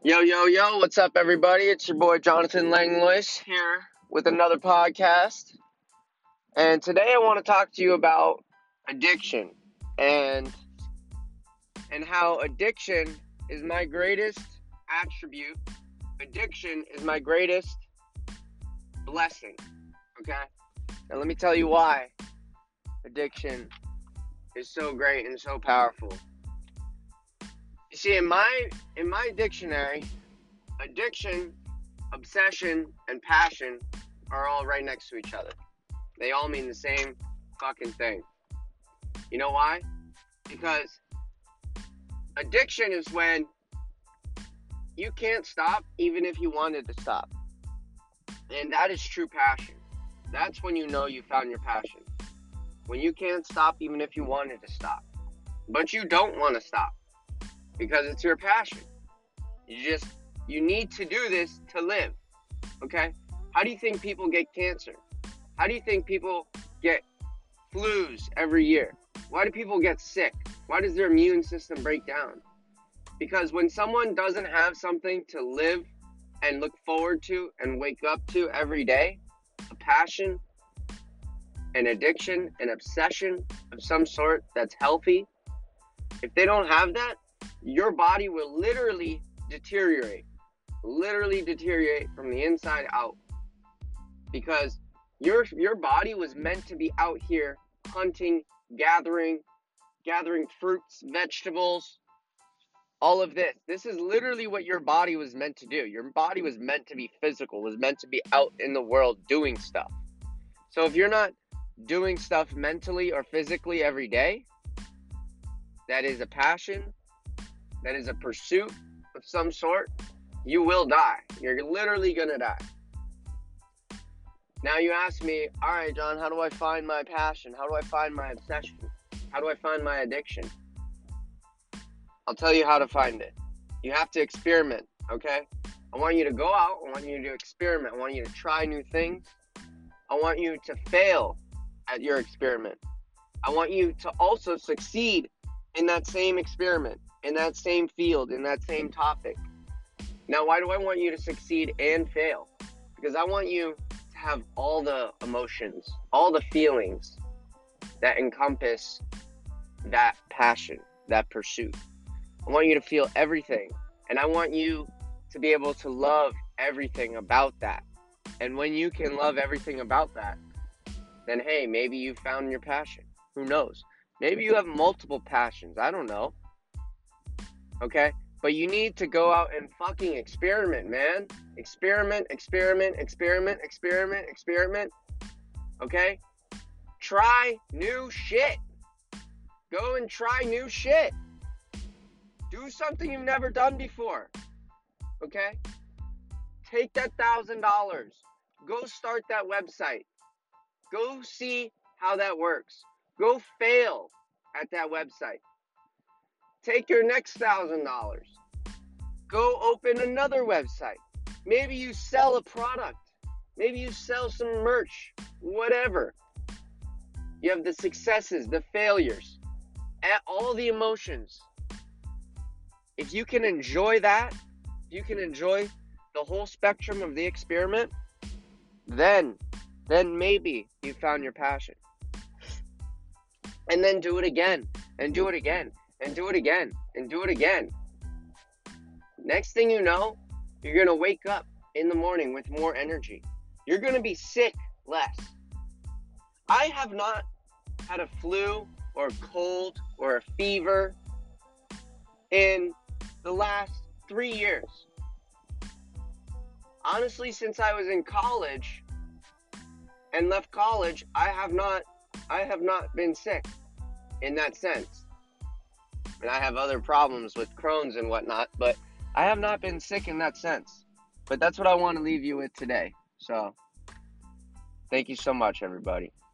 Yo, yo, yo, what's up, everybody? It's your boy Jonathan Langlois here with another podcast. And today I want to talk to you about addiction and how addiction is my greatest attribute. Addiction is my greatest blessing. Okay? Now let me tell you why addiction is so great and so powerful. You see, in my dictionary, addiction, obsession, and passion are all right next to each other. They all mean the same fucking thing. You know why? Because addiction is when you can't stop even if you wanted to stop. And that is true passion. That's when you know you found your passion. When you can't stop even if you wanted to stop. But you don't want to stop because it's your passion. You need to do this to live. Okay? How do you think people get cancer? How do you think people get flus every year? Why do people get sick? Why does their immune system break down? Because when someone doesn't have something to live and look forward to and wake up to every day, a passion, an addiction, an obsession of some sort that's healthy, if they don't have that, your body will literally deteriorate from the inside out. Because your body was meant to be out here hunting, gathering fruits, vegetables, all of this. This is literally what your body was meant to do. Your body was meant to be physical, was meant to be out in the world doing stuff. So if you're not doing stuff mentally or physically every day, that is a passion, that is a pursuit of some sort, you will die. You're literally gonna die. Now you ask me, all right, John, how do I find my passion? How do I find my obsession? How do I find my addiction? I'll tell you how to find it. You have to experiment, okay? I want you to go out. I want you to experiment. I want you to try new things. I want you to fail at your experiment. I want you to also succeed in that same experiment, in that same field, in that same topic. Now, why do I want you to succeed and fail? Because I want you to have all the emotions, all the feelings that encompass that passion, that pursuit. I want you to feel everything, and I want you to be able to love everything about that. And when you can love everything about that, then hey, maybe you found your passion. Who knows? Maybe you have multiple passions. I don't know. Okay? But you need to go out and fucking experiment, man. Experiment. Okay? Try new shit. Go and try new shit. Do something you've never done before. Okay? Take that $1,000. Go start that website. Go see how that works. Go fail at that website. Take your next $1,000. Go open another website. Maybe you sell a product. Maybe you sell some merch. Whatever. You have the successes, the failures, all the emotions. If you can enjoy that, if you can enjoy the whole spectrum of the experiment, then maybe you found your passion. And then do it again, and do it again, and do it again, and do it again. Next thing you know, you're going to wake up in the morning with more energy. You're going to be sick less. I have not had a flu or a cold or a fever in the last 3 years. Honestly, since I was in college and left college, I have not been sick in that sense. And I have other problems with Crohn's and whatnot, but I have not been sick in that sense. But that's what I want to leave you with today. So, thank you so much, everybody.